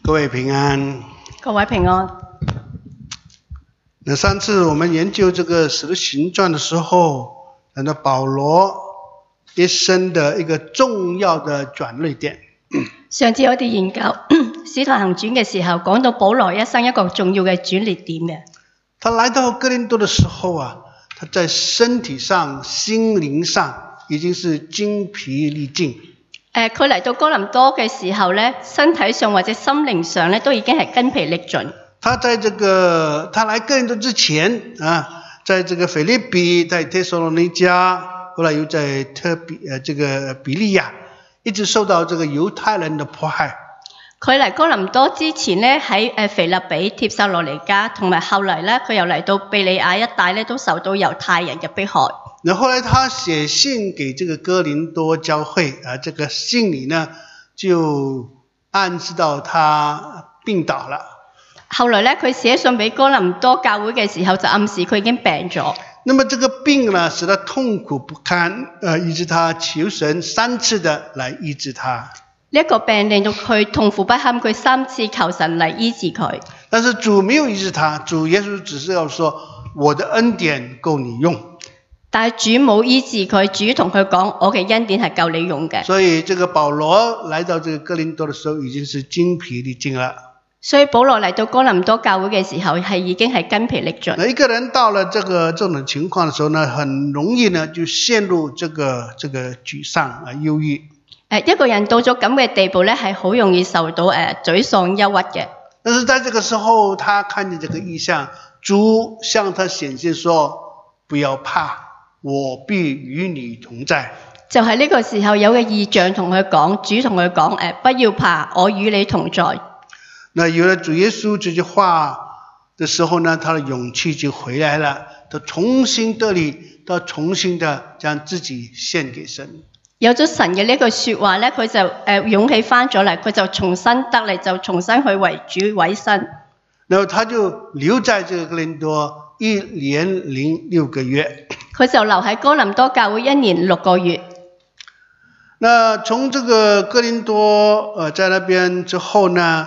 各位平安， 各位平安。 那上次我们研究这个使徒行传的时候，谈到保罗一生的一个重要的转捩点。 上次我哋研究使徒行傳嘅時候，講到保羅一生一個重要嘅轉捩點嘅。 他來到哥林多的時候啊，他在身體上、心靈上已經是精疲力盡。 佢嚟到哥林多嘅時候咧，身體上或者心靈上咧都已經係筋疲力盡。他來哥林多之前啊，在這個腓立比、在帖撒羅尼迦，後來又在比利亞，一直受到這個猶太人的迫害。 佢嚟哥林多之前咧，喺腓立比、帖撒羅尼迦，同埋後嚟咧，佢又嚟到庇利亞一帶咧，都受到猶太人嘅迫害。 那後來他寫信給這個哥林多教會啊，這個信裏呢就暗示到他病倒了。 後來咧，佢寫信俾哥林多教會嘅時候，就暗示佢已經病咗。 那麼這個病呢，使他痛苦不堪，以致他求神3次的來醫治他。 呢一個病令到佢痛苦不堪，佢3次求神嚟醫治佢。 但是主沒有醫治他，主耶穌只是要說我的恩典夠你用。 但係主冇醫治佢，主同佢講我嘅恩典係夠你用嘅。 所以這個保羅來到這個哥林多的時候已經是精疲力盡了。 所以保羅嚟到哥林多教會嘅時候係已經係筋疲力盡。 那一個人到了這種情況的時候呢，很容易呢就陷入這個沮喪啊、憂鬱。 一個人到咗咁嘅地步咧，係好容易受到沮喪、憂鬱嘅。 但是在這個時候，他看見這個異象，主向他顯現說：不要怕，我必與你同在。 就係呢個時候有個異象同佢講，主同佢講不要怕，我與你同在。 那有了主耶穌這句話的時候呢，他的勇氣就回來了，他重新得力，他重新的將自己獻給神。 有咗神嘅呢句說話咧，佢就勇氣翻咗嚟，佢就重新得力，就重新去為主委身。 然後他就留在這個哥林多1年6個月。 佢就留喺哥林多教會1年6個月。 那從這個哥林多在那邊之後呢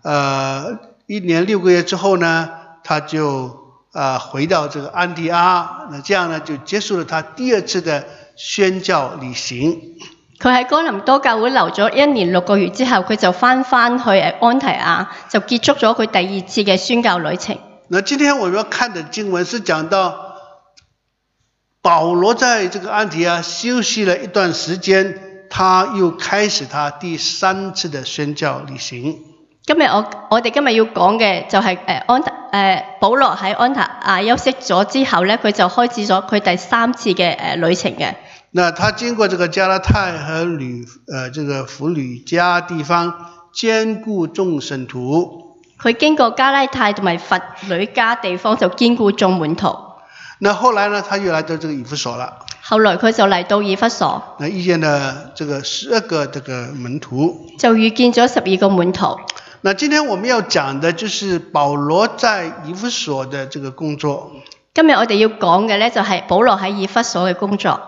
，1年6個月之後呢，他就回到這個安提阿，那這樣呢就結束了他第2次的宣教旅行。 佢喺哥林多教會留咗1年6個月之後，佢就翻去安提阿，就結束咗佢第2次嘅宣教旅程。 那今天我們要看的經文是講到保羅在這個安提阿休息了一段時間，他又開始他第3次的宣教旅行。 今日我哋今日要講嘅就係保羅喺安提阿休息咗之後咧，佢就開始咗佢第3次嘅旅程嘅。 那他經過這個加拉太和這個弗呂家地方，堅固眾聖徒。 佢經過加拉太同埋弗呂家地方，就堅固眾門徒。 那後來呢，他又來到這個以弗所了。 後來佢就嚟到以弗所。 那遇見了這個12個這個門徒。 就遇見咗12個門徒。 那今天我們要講的就是保羅在以弗所的這個工作。 今日我哋要講嘅呢，就係保羅喺以弗所嘅工作。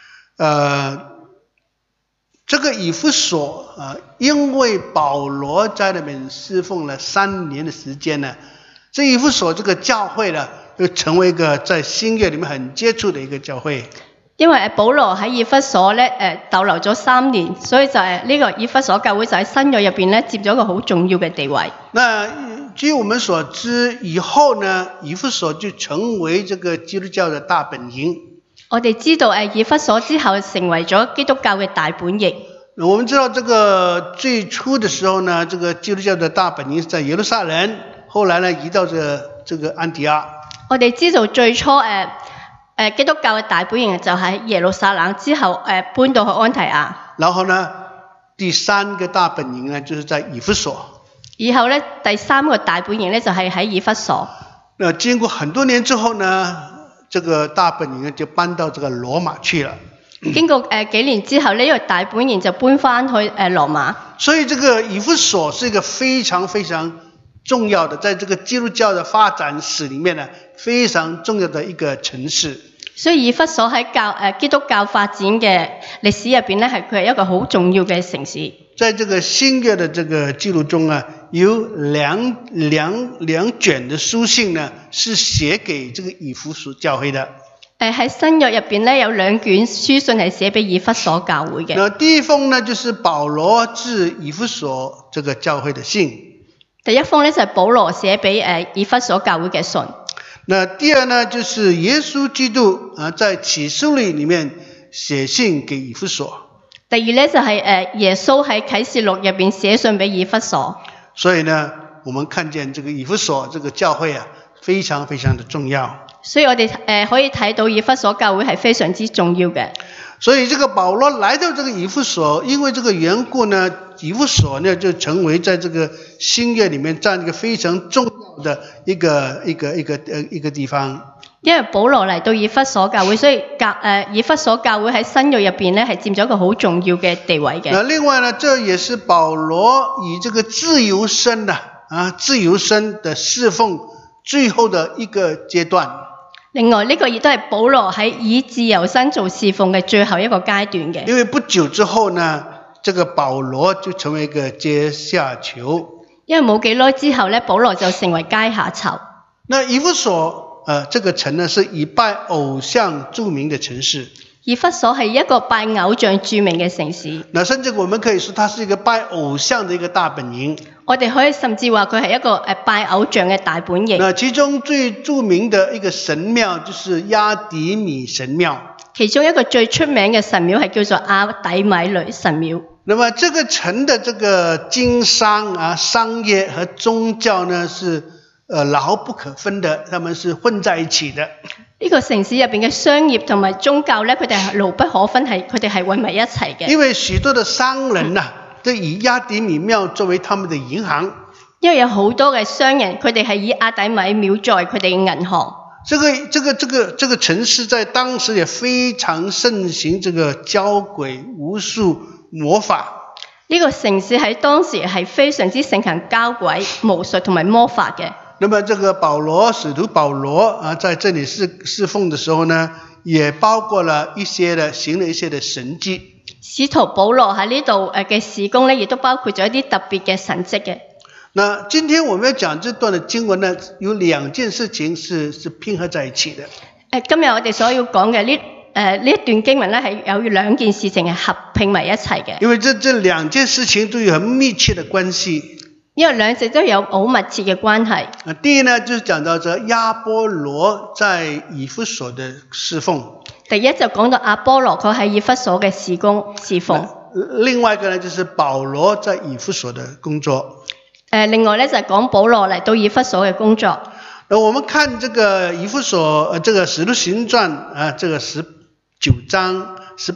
這個以弗所因為保羅在那邊侍奉了3年的時間呢，這以弗所這個教會呢，就成為一個在新約裡面很傑出的一個教會。 因為保羅喺以弗所咧逗留咗3年，所以就係呢個以弗所教會就喺新約入邊咧接咗一個好重要嘅地位。 那據我們所知，以後呢，以弗所就成為這個基督教的大本營。 我哋知道以弗所之後成為咗基督教嘅大本營。 我們知道這個最初的時候呢，這個基督教的大本營是在耶路撒冷，後來呢移到這個安提阿。 我哋知道最初基督教嘅大本營就喺耶路撒冷，之後搬到去安提阿。然後呢， 第3個大本營呢，就是在以弗所。 以後呢，第3個大本營呢，就係喺以弗所。 那經過很多年之後呢，這個大本營呢就搬到這個羅馬去了。 經過幾年之後呢，呢個大本營就搬返去羅馬。 所以這個以弗所是一個非常非常重要的，在這個基督教的發展史裡面呢，非常重要的一個城市。 所以以弗所喺基督教發展嘅歷史入邊咧，佢係一個好重要嘅城市。 在這個新約的這個記錄中啊， 有两卷的書信呢，是寫給這個以弗所教會的。 喺新約入邊咧有2卷書信係寫俾以弗所教會嘅。 那第一封呢，就是保羅致以弗所這個教會的信。 第一封咧就係保羅寫俾以弗所教會嘅信。 那第二呢，就是耶穌基督在啟示錄裡面寫信給以弗所。 第二咧就係耶穌喺啟示錄入邊寫信俾以弗所。 所以呢，我們看見這個以弗所這個教會非常非常的重要。 所以我哋可以睇到以弗所教會係非常之重要嘅。 所以這個保羅來到這個以弗所，因為這個緣故呢，以弗所呢就成為在這個新約裡面佔一個非常重要的一個地方。 因為保羅嚟到以弗所教會，所以以弗所教會喺新約入邊咧係佔咗一個好重要嘅地位嘅。 另外呢，這也是保羅以這個自由身的侍奉最後的一個階段。 另外呢個亦都係保羅喺以自由身做侍奉嘅最後一個階段嘅。 因為不久之後呢，這個保羅就成為一個階下囚。 因為冇幾耐之後咧，保羅就成為階下囚。 那以弗所這個城呢，是以拜偶像著名的城市。 以弗所係一個拜偶像著名嘅城市。 那甚至我們可以說，它是一個拜偶像的一個大本營。 我哋可以甚至話佢係一個拜偶像嘅大本營。 那其中最著名的一個神廟就是亞底米神廟。 其中一個最出名嘅神廟係叫做亞底米女神廟。 那麼這個城的這個經商商業和宗教呢，是牢不可分的，他們是混在一起的。 呢個城市入邊嘅商業同埋宗教咧，佢哋係牢不可分，佢哋係混埋一齊嘅。 因為許多的商人都以亞底米廟作為他們的銀行。 因為有好多嘅商人，佢哋係以亞底米廟作為佢哋嘅銀行。 這個城市在當時也非常盛行這個交鬼、巫術、魔法。 呢個城市喺當時係非常之盛行交鬼、巫術同埋魔法嘅。 那麼這個使徒保羅在這裡侍奉的時候呢，也包括了行了一些的神蹟。 使徒保羅喺呢度嘅事工呢，亦都包括咗一啲特別嘅神蹟嘅。 那今天我們要講這段的經文呢，有2件事情是拼合在一起的。 今日我哋所要講嘅呢一段經文呢，係有2件事情係合併埋一齊嘅。 因為這2件事情都有很密切的關係。 因為兩者都有好密切嘅關係。 第一呢，就是講到這亞波羅在以弗所的侍奉。 第一就講到亞波羅佢喺以弗所嘅侍奉。 另外一個呢，就是保羅在以弗所的工作。 另外呢，就係講保羅嚟到以弗所嘅工作。 我們看這個以弗所這個使徒行傳這個18章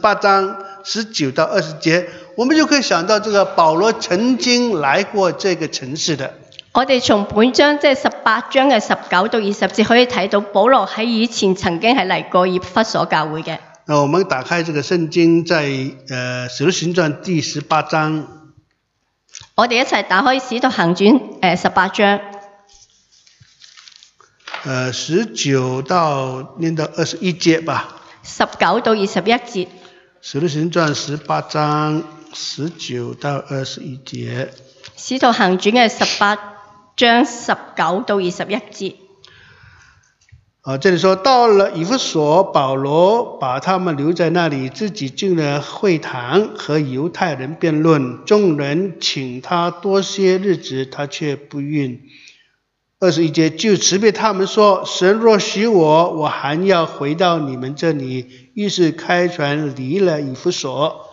19到20節，我們就可以想到這個保羅曾經來過這個城市的。 我哋從本章即係18章嘅19到20節可以睇到保羅喺以前曾經係嚟過以弗所教會嘅。 我們打開這個聖經，在使徒行傳第18章。 我哋一齊打開使徒行傳18章。 19到念到21節吧。 19到21節。 使徒行傳18章19到21節。 使徒行傳嘅18章19到21節。 這裡說到了以弗所，保羅把他們留在那裡，自己進了會堂和猶太人辯論，眾人請他多些日子，他卻不允。21節，就辭別他們說，神若許我，我還要回到你們這裡。於是開船離了以弗所。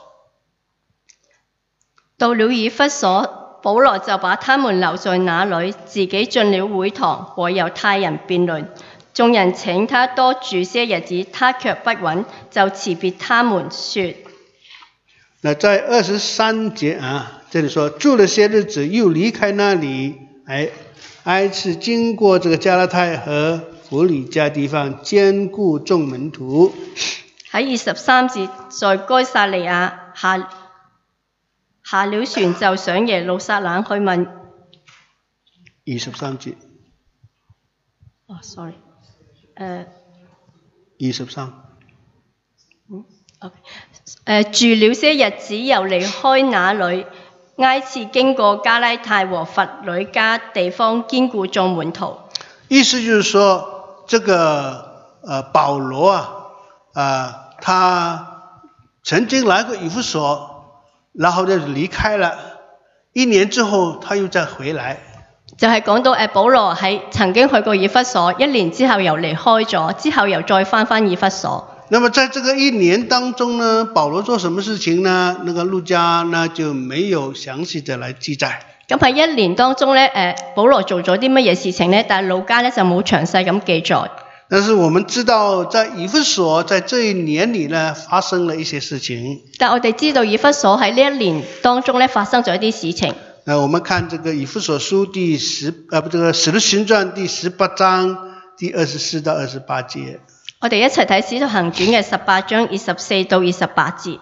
到了以弗所，保羅就把他們留在那裡，自己進了會堂和猶太人辯論。眾人請他多住些日子，他卻不允，就辭別他們說。 那在23節這裡說住了些日子，又離開那裡，挨次經過這個加拉太和弗里加地方，堅固眾門徒。 喺23節，在該撒利亞下了船，就上耶路撒冷去問。 23節。 sorry。 23。 住了些日子，又離開那裡， 挨次經過加拉太和弗呂家地方，堅固眾門徒。 意思就是說，這個保羅他曾經來過以弗所，然後就離開了，1年之後他又再回來。 就係講到保羅曾經去過以弗所，1年之後又離開咗，之後又再返以弗所。 那麼在這個1年當中呢，保羅做什麼事情呢？那個路加呢就沒有詳細的來記載。 咁喺1年當中呢，保羅做咗啲乜嘢事情呢？但係路加呢就冇詳細咁記載。 但是我們知道，在以弗所在這1年裏呢，發生了一些事情。 但我哋知道以弗所喺呢1年當中呢發生咗一啲事情。 我們看這個以弗所書這個使徒行傳第18章第24到28節。 我哋一齊睇使徒行傳嘅18章24到28節。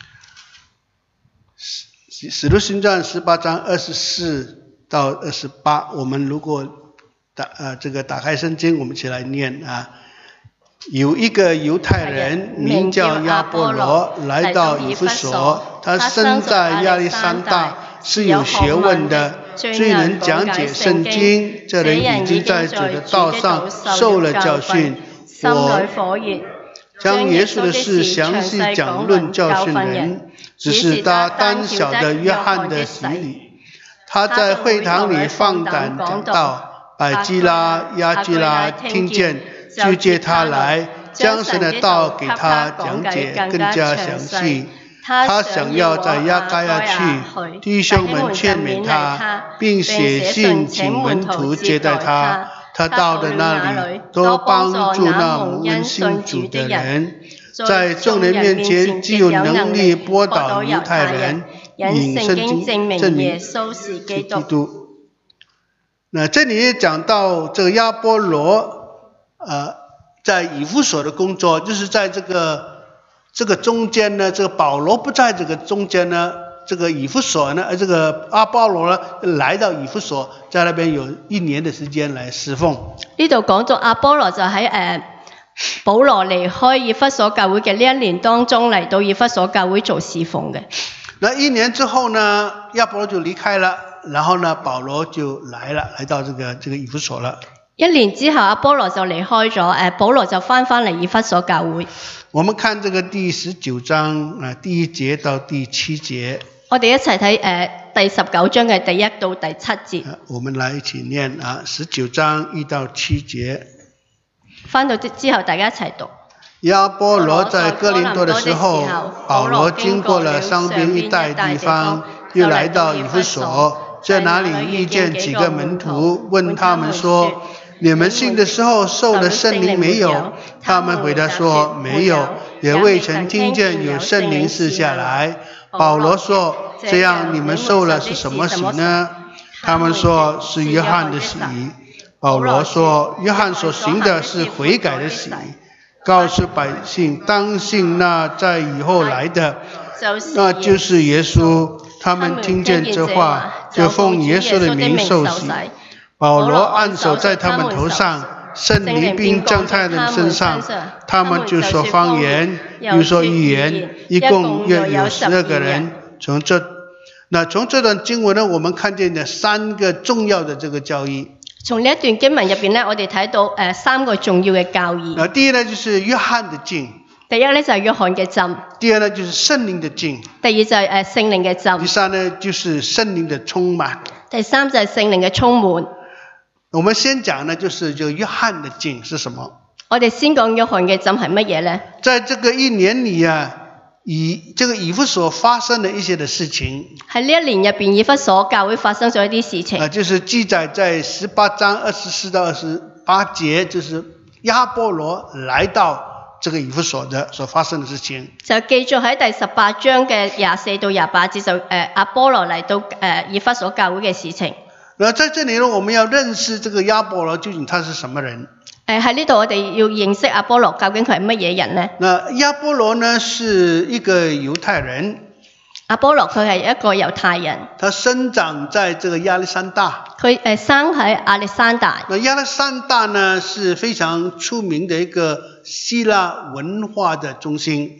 使徒行傳18章24到28，我們如果打開聖經，我們一起來念啊。有一個猶太人名叫亞波羅，來到以弗所，他生在亞歷山大，是有學問的，最能講解聖經。這人已經在主的道上受了教訓，我將耶穌的事詳細講論教訓人，只是他單曉得約翰的洗禮。他在會堂裏放膽講道，百基拉、亞居拉聽見，就接他來，將神的道給他講解更加詳細。他想要在亞該亞去，弟兄們勸勉他，並寫信請門徒接待他。他到了那裏，都幫助那蒙恩信主的人，在眾人面前既有能力駁倒猶太人，引聖經證明耶穌是基督。那這裏講到這個亞波羅在以弗所的工作，就是在這個中間呢，這個保羅不在這個中間呢，這個以弗所呢，這個亞波羅呢來到以弗所，在那邊有1年的時間來侍奉。 呢度講到亞波羅就喺保羅離開以弗所教會嘅呢1年當中嚟到以弗所教會做侍奉嘅。 那1年之後呢，亞波羅就離開了，然後呢，保羅就來到這個以弗所了。 1年之後，亞波羅就離開咗，保羅就返嚟以弗所教會。 我們看這個第19章第1節到第7節。 我哋一齊睇第19章嘅第1到第7節。 我們來一起念19章1到7節。 返到之後，大家一齊讀。 亞波羅在哥林多的時候，保羅經過了商邊一帶地方，又來到以弗所，在那裡遇見幾個門徒，問他們說：你們信的時候受了聖靈沒有？他們回答說：沒有，也未曾聽見有聖靈賜下來。保羅說：這樣你們受了是什麼洗呢？他們說是約翰的洗。保羅說：約翰所行的是悔改的洗，告訴百姓當信那在以後來的，那就是耶穌。他們聽見這話，就奉耶穌的名受洗。保羅按手在他們頭上，聖靈並降在他們身上，他們就說方言，又說預言，一共約有12個人。從這段經文呢，我們看見了3個重要的這個教義。 從呢一段經文入邊呢，我哋睇到3個重要嘅教義。 第一呢，就是約翰的浸。 第一呢，就係約翰嘅浸。 第二呢，就是聖靈的浸。 第二就係聖靈嘅浸。 第三呢，就是聖靈的充滿。 第三就係聖靈嘅充滿。 我們先講呢，就是這個約翰的浸是什麼？ 我哋先講約翰嘅浸係乜嘢呢？ 在這個1年裏以弗所發生的一些的事情。喺呢1年入邊，以弗所教會發生咗一啲事情。 就是記載在18章24到28節，就是亞波羅來到這個以弗所的所發生的事情。就記載喺第 18章嘅24到28節，就亞波羅嚟到以弗所教會嘅事情。 那在這裏呢，我們要認識這個亞波羅究竟他是什麼人？ 喺呢度我哋要認識亞波羅究竟佢係乜嘢人呢？ 那亞波羅呢是一個猶太人。 亞波羅佢係一個猶太人。 他生長在這個亞歷山大。 佢生喺亞歷山大。 那亞歷山大呢是非常出名的一個希臘文化的中心。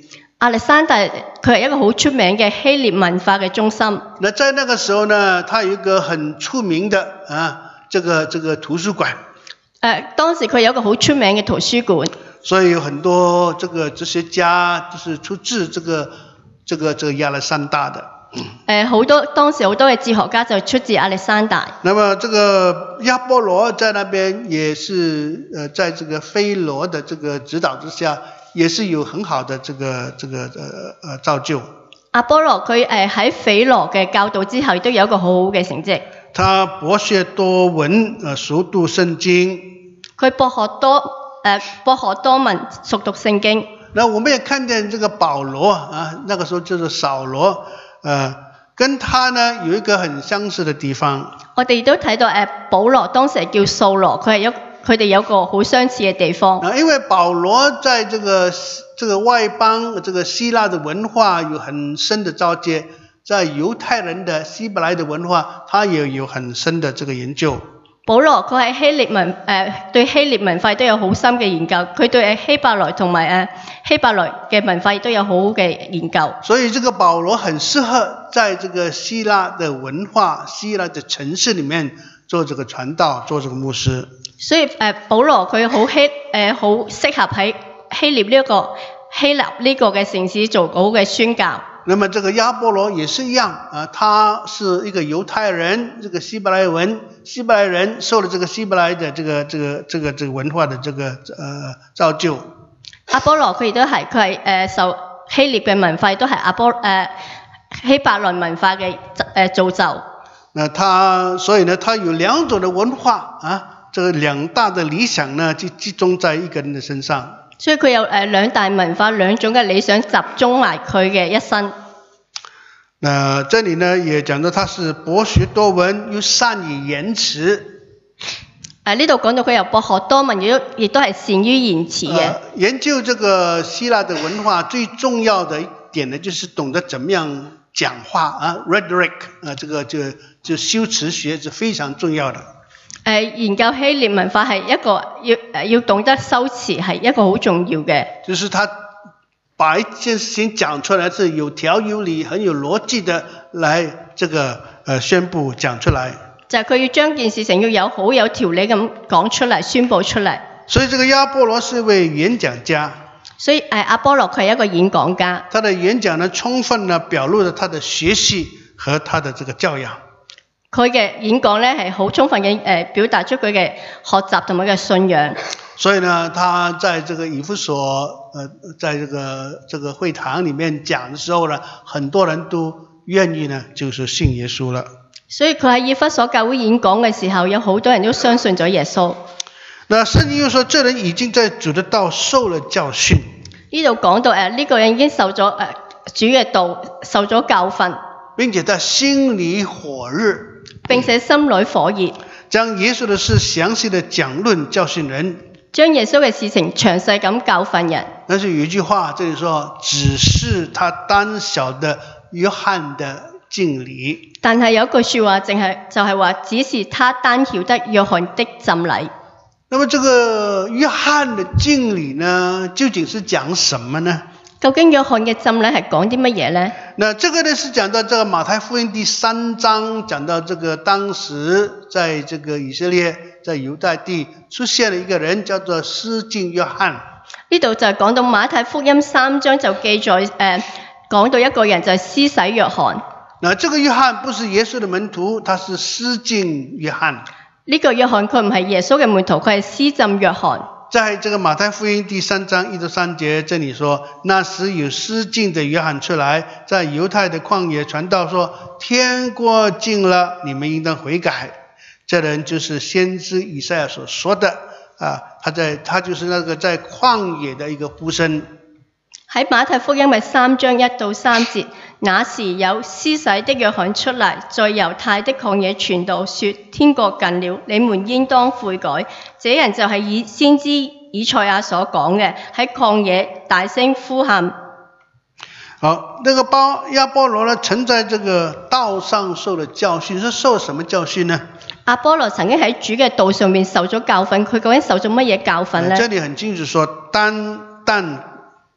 亞歷山大佢係一個好出名嘅希臘文化嘅中心。 那在那個時候呢，他有一個很出名的這個圖書館。 當時佢有一個好出名嘅圖書館。 所以有很多這個哲學家就是出自這個亞歷山大的。 當時好多嘅哲學家就出自亞歷山大。 那麼這個亞波羅在那邊也是在這個菲羅的這個指導之下，也是有很好的這個造就。 亞波羅佢喺菲羅嘅教導之後，都有一個好好嘅成績。 他博學多聞，熟讀聖經。 佢博學多聞，熟讀聖經。 那我們也看見這個保羅那個時候就是掃羅，跟他呢有一個很相似的地方。 我哋都睇到保羅當時叫掃羅，佢哋有個好相似嘅地方。 因為保羅在這個外邦這個希臘的文化有很深的造詣，在猶太人的希伯來的文化，他也有很深的這個研究。 保羅佢喺對希臘文化都有好深嘅研究，佢對希伯來同埋希伯來嘅文化都有好好嘅研究。 所以這個保羅很適合在這個希臘的文化、希臘的城市裏面做這個傳道，做這個牧師。 所以保羅佢好適合喺希臘呢個嘅城市做好嘅宣教。 那麼這個亞波羅也是一樣他是一個猶太人，這個希伯來人受了這個希伯來的這個文化的這個造就。 亞波羅佢亦都係受希臘嘅文化，都係希伯來文化嘅造就。 所以呢，他有兩種的文化這個兩大的理想呢，就集中在一個人的身上。 所以佢有兩大文化兩種嘅理想集中埋佢嘅一生。 這裡呢也講到他是博學多聞，又善於言辭。 呢度講到佢有博學多聞，亦都係善於言辭嘅。 研究這個希臘的文化最重要的一點呢，就是懂得怎麼樣講話rhetoric 這個就修辭學是非常重要的。 研究希臘文化係一個要懂得修辭係一個好重要嘅。就是他把一件事情講出來是有條有理、很有邏輯的來這個宣布講出來。 就係佢要將件事情要好有條理咁講出嚟，宣佈出嚟。 所以這個亞波羅是一位演講家。 所以亞波羅佢係一個演講家。 他的演講呢，充分呢表露了他的學習和他的這個教養。 佢嘅演講呢係好充分嘅表達出佢嘅學習同埋嘅信仰。 所以呢，他在這個以弗所在這個會堂裡面講的時候呢，很多人都願意呢就是信耶穌了。 所以佢喺以弗所教會演講嘅時候，有好多人都相信咗耶穌。 那聖經又說，這人已經在主的道受了教訓。 呢度講到呢個人已經受咗主嘅道受咗教訓， 並且他心裡火熱。 並且心裏火熱， 將耶穌的事詳細的講論教訓人， 將耶穌嘅事情詳細咁教訓人。 但是有一句話這裡說，只是他單曉得約翰的敬禮。 但係有一句說話就係話，只是他單曉得約翰的浸禮。 那麼這個約翰的敬禮呢，究竟是講什麼呢？ 究竟約翰嘅浸禮係講啲乜嘢呢？ 那這個呢是講到這個馬太福音第3章，講到這個當時在這個以色列在猶大地出現了一個人叫做施浸約翰。 呢度就係講到馬太福音3章就記載講到一個人就係施洗約翰。 那這個約翰不是耶穌的門徒，他是施浸約翰。 呢個約翰佢唔係耶穌嘅門徒，佢係施浸約翰。 在這個馬太福音第3章1到3節，這裡說，那時有施浸的約翰出來，在猶太的曠野傳道說，天國近了，你們應當悔改。這人就是先知以賽亞所說的他就是那個在曠野的一個呼聲。 喺馬太福音嘅3章1到3節，那時有施洗的約翰出嚟，在猶太的曠野傳道，說天國近了，你們應當悔改。這人就係先知以賽亞所講嘅，喺曠野大聲呼喊。 好，那個亞波羅呢，曾在這個道上受了教訓，是受什麼教訓呢？ 亞波羅曾經喺主嘅道上面受咗教訓，佢究竟受咗乜嘢教訓呢？ 這裡很清楚說，但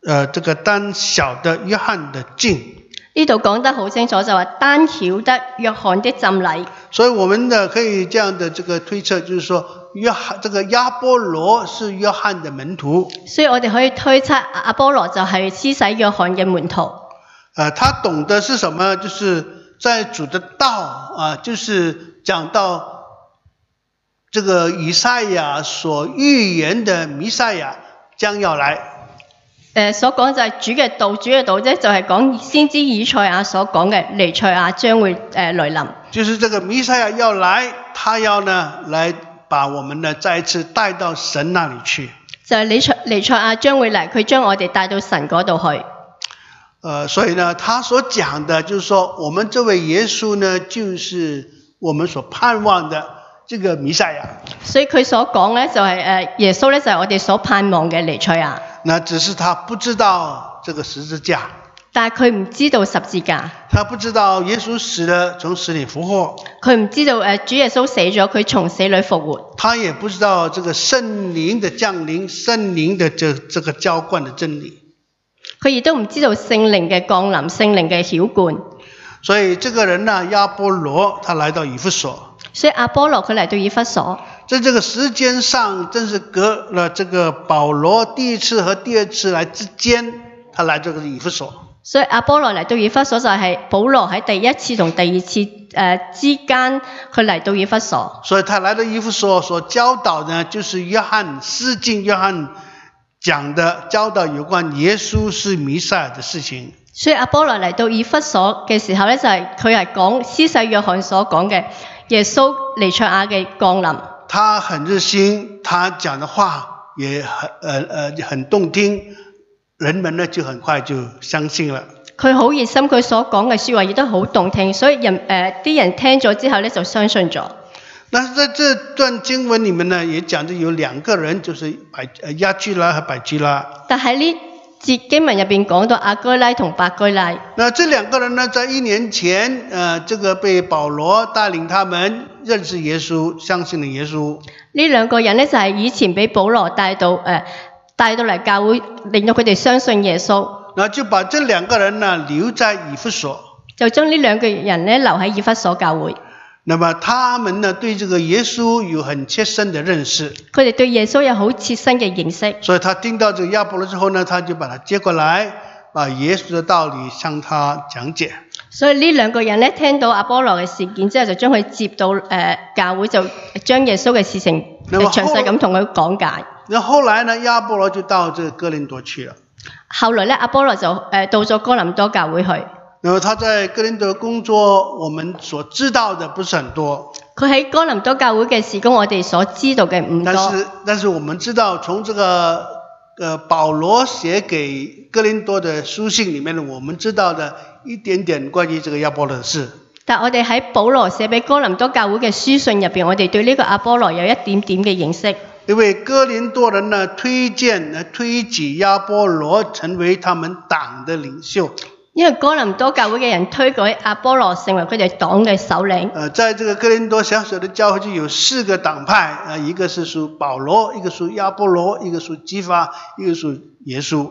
这个單曉得約翰的浸。 呢度講得好清楚，就話單曉得約翰的浸禮。 所以我們呢可以這樣的這個推測，就是說這個亞波羅是約翰的門徒。 所以我哋可以推測阿波羅就係施洗約翰嘅門徒。 他懂得是什麼？就是在主的道就是講到這個以賽亞所預言的彌賽亞將要來。 所講就係主嘅道，主嘅道啫，就係講先知以賽亞所講嘅彌賽亞將會來臨。 就是這個彌賽亞要來，他要呢來把我們呢再一次帶到神那裡去。 就係彌賽亞將會嚟，佢將我哋帶到神嗰度去。 所以呢，他所講的就是說，我們這位耶穌呢，就是我們所盼望的這個彌賽亞。所以佢所講呢，就係耶穌呢，就係我哋所盼望嘅彌賽亞。 那只是他不知道這個十字架， 但係佢唔知道十字架， 他不知道耶穌死了從死裡復活， 佢唔知道主耶穌死咗，佢從死裡復活， 他也不知道這個聖靈的降臨，聖靈的這個澆灌的真理， 佢亦都唔知道聖靈嘅降臨，聖靈嘅澆灌。 所以這個人呢，亞波羅，他來到以弗所。 所以阿波羅佢嚟到以弗所， 在這個時間上，正是隔了這個保羅第一次和第二次來之間，他來這個以弗所。 所以阿波羅嚟到以弗所就係保羅喺第一次同第二次之間，佢嚟到以弗所。 所以他來到以弗所所教導呢，就是約翰施浸約翰講的教導有關耶穌是彌賽亞的事情。 所以阿波羅嚟到以弗所嘅時候呢，就係佢係講施洗約翰所講嘅耶穌彌賽亞嘅降臨。 他很熱心，他講的話也很動聽，人們呢就很快就相信了。 佢好熱心，佢所講嘅說話亦都好動聽，所以啲人聽咗之後呢就相信咗。 但是在這段經文裡面呢，也講到有兩個人，就是亞居拉和百基拉。 但喺呢節經文入邊講到亞居拉同百基拉。 那這兩個人呢，在1年前，這個被保羅帶領他們認識耶穌，相信了耶穌。呢兩個人呢，就係以前俾保羅帶到嚟教會，令到佢哋相信耶穌。 那就把這兩個人呢留在以弗所。 就將呢兩個人呢留喺以弗所教會。 那麼他們呢對這個耶穌有很切身的認識， 佢哋對耶穌有好切身嘅認識。 所以他聽到這個亞波羅之後呢，他就把他接過來，把耶穌的道理向他講解。 所以呢兩個人呢聽到阿波羅嘅事件之後，就將佢接到教會，就將耶穌嘅事情詳細咁同佢講解。 那後來呢，亞波羅就到這個哥林多去了。 後來呢，阿波羅就到咗哥林多教會去。 那麼他在哥林多工作，我們所知道的不是很多。 佢喺哥林多教會嘅事工，我哋所知道嘅唔多。 但是我們知道，從這個保羅寫給哥林多的書信裡面呢，我們知道的一點點關於這個亞波羅的事。 但我哋喺保羅寫俾哥林多教會嘅書信入邊，我哋對呢個阿波羅有一點點嘅認識。 因為哥林多人呢推舉亞波羅成為他們黨的領袖。 因為哥林多教會嘅人推舉阿波羅成為佢哋黨嘅首領。 在這個哥林多小小的教會就有4個黨派，一個是屬保羅，一個屬亞波羅，一個屬基法，一個屬耶穌。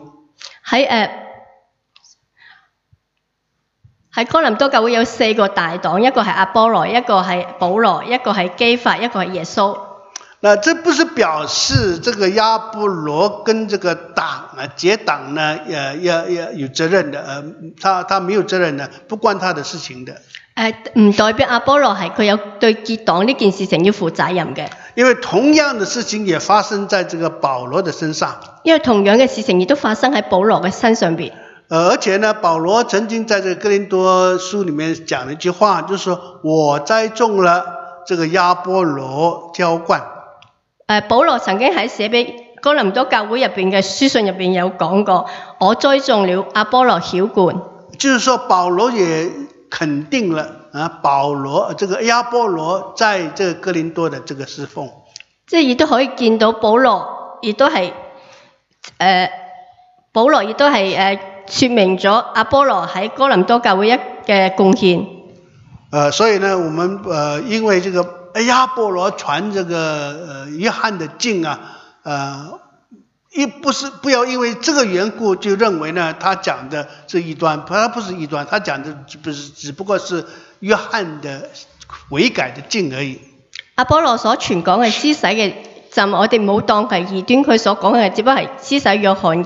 喺哥林多教會有4個大黨，一個係阿波羅，一個係保羅，一個係基法，一個係耶穌。 那這不是表示這個亞波羅跟這個黨結黨呢，要有責任的，他沒有責任的，不關他的事情的。 唔代表阿波羅係佢有對結黨呢件事情要負責任嘅。 因為同樣的事情也發生在這個保羅的身上。 因為同樣嘅事情亦都發生喺保羅嘅身上邊。 而且呢，保羅曾經在這個哥林多書裡面講了一句話，就是說我栽種了，這個亞波羅澆灌。 保羅曾經喺寫俾哥林多教會入邊嘅書信入邊有講過，我栽種了，阿波羅澆灌。就是說保羅也肯定了保羅這個亞波羅在這個哥林多的這個侍奉。 即係亦都可以見到保羅亦都係說明咗阿波羅喺哥林多教會嘅貢獻。 所以呢，我們因為這個亞波羅傳這個約翰的經不要因为这个缘故就认为呢，他講的是異端，他不是異端，他講的只不過是約翰的悔改的經而已。 阿波羅所傳講嘅施洗嘅浸，我哋冇當係異端，佢所講嘅只不過係施洗約翰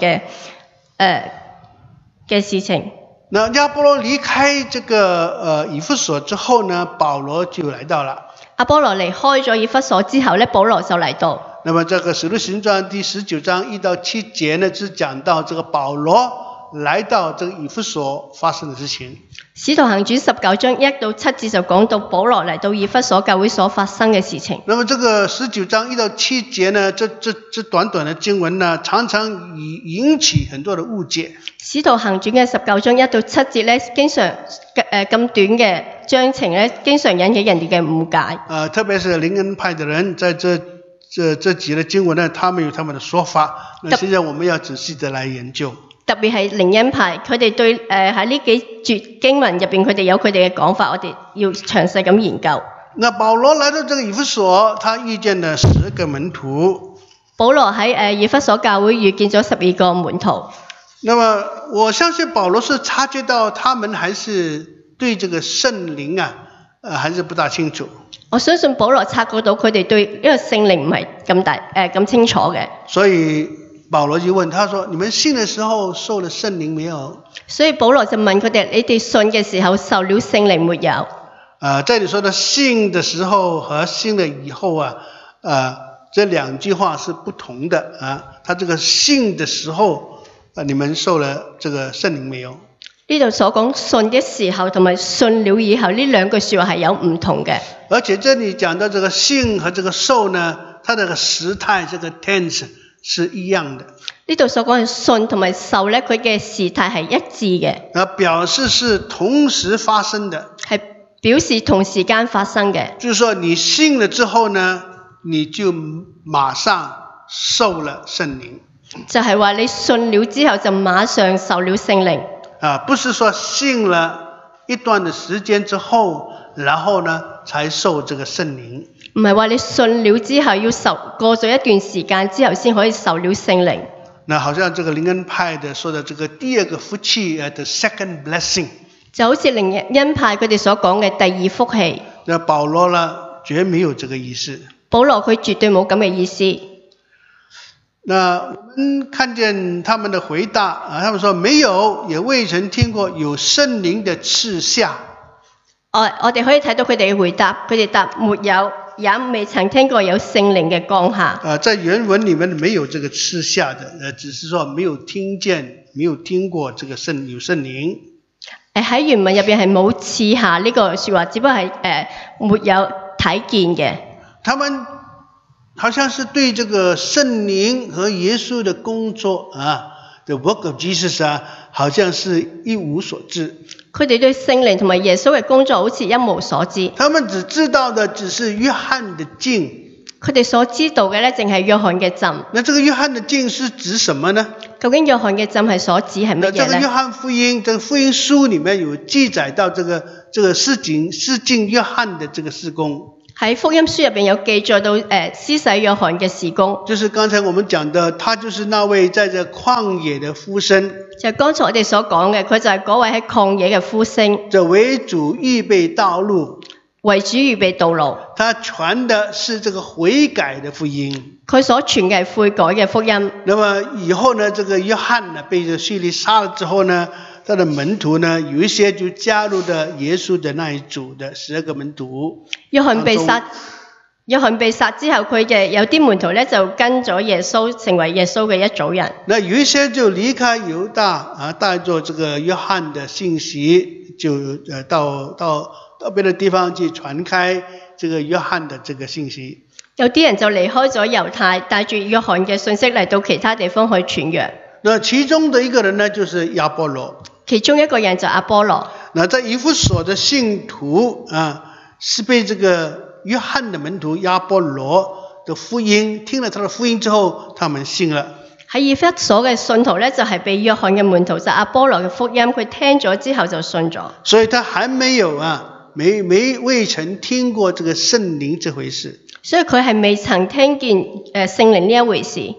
嘅事情。 那亞波羅離開這個以弗所之後呢，保羅就來到了。 阿波羅離開咗以弗所之後呢，保羅就嚟到。 那麼這個使徒行傳第19章1到7節呢，是講到這個保羅來到這個以弗所發生的事情。 使徒行傳19章1到7節就講到保羅嚟到以弗所教會所發生嘅事情。 那麼這個19章1到7節呢，這短短的經文呢，常常引起很多的誤解。 使徒行傳嘅19章1到7節呢，經常咁短嘅章程呢，經常引起人哋嘅誤解。 特別是靈恩派的人，在這幾個經文呢，他們有他們的說法。那現在我們要仔細的來研究。 特別係靈恩派，佢哋對喺呢幾節經文入邊，佢哋有佢哋嘅講法，我哋要詳細咁研究。 那保羅來到這個以弗所，他遇見了12個門徒。 保羅喺以弗所教會遇見咗12個門徒。 那麼我相信保羅是察覺到他們還是對這個聖靈還是不大清楚。 我相信保羅察覺到佢哋對呢個聖靈唔係咁清楚嘅。所以保羅就問他說：你們信的時候受了聖靈沒有？ 所以保羅就問佢哋：你哋信嘅時候受了聖靈沒有？ 這裡說的信的時候和信了以後這兩句話是不同的他這個信的時候你們受了這個聖靈沒有？ 呢度所講信的時候同埋信了以後呢兩句說話係有唔同嘅。 而且這裡講到這個信和這個受呢，它這個時態這個 tense 是一樣的。 呢度所講嘅信同埋受呢，佢嘅時態係一致嘅。 表示是同時發生的。 係表示同時間發生嘅。 就是說你信了之後呢，你就馬上受了聖靈。 就係話你信了之後就馬上受了聖靈。 不是說信了一段的時間之後，然後呢才受這個聖靈。 唔係話你信了之後要過咗一段時間之後先可以受了聖靈。 那好像這個靈恩派的說的這個第二個福氣的 second blessing， 就好似靈恩派佢哋所講嘅第二福氣。 那保羅呢絕沒有這個意思。 保羅佢絕對冇咁嘅意思。 那我們看見他們的回答他們說沒有，也未曾聽過有聖靈的賜下。 我哋可以睇到佢哋嘅回答，佢哋答沒有，也未曾聽過有聖靈嘅降下。 在原文裡面沒有這個賜下的，只是說沒有聽見，沒有聽過這個有聖靈。 喺原文入邊係冇賜下呢個說話，只不過係沒有睇見嘅。 他們好像是對這個聖靈和耶穌的工作the work of Jesus 好像是一無所知。 佢哋對聖靈同埋耶穌嘅工作好似一無所知。 他們只知道的只是約翰的浸。 佢哋所知道嘅呢，淨係約翰嘅浸。 那這個約翰的浸是指什麼呢？ 究竟約翰嘅浸係所指係乜嘢呢？ 這個約翰福音，這個福音書裡面有記載到這個施浸約翰的這個事工。 喺福音書入邊有記載到施洗約翰嘅事工。 就是剛才我們講的，他就是那位在這曠野的呼聲。 就係剛才我哋所講嘅，佢就係嗰位喺曠野嘅呼聲。 就為主預備道路。 為主預備道路。 他傳的是這個悔改的福音。 佢所傳嘅係悔改嘅福音。 那麼以後呢，這個約翰呢被稅吏殺了之後呢，他的門徒呢有一些就加入了耶穌的那一組的12個門徒。約翰被殺之後，佢嘅有啲門徒呢就跟咗耶穌，成為耶穌嘅一組人。那有一些就離開猶大帶着這個約翰的信息，就到別的地方去傳開這個約翰的這個信息。 有啲人就離開咗猶太，帶住約翰嘅信息嚟到其他地方去傳揚。 那其中的一個人呢，就是亞波羅。 其中一個人就阿波羅。 那在以弗所的信徒是被這個約翰的門徒亞波羅的福音，聽了他的福音之後，他們信了。 喺以弗所嘅信徒呢，就係被約翰嘅門徒就阿波羅嘅福音，佢聽咗之後就信咗。 所以他還沒有未曾聽過這個聖靈這回事。 所以佢係未曾聽見聖靈呢一回事。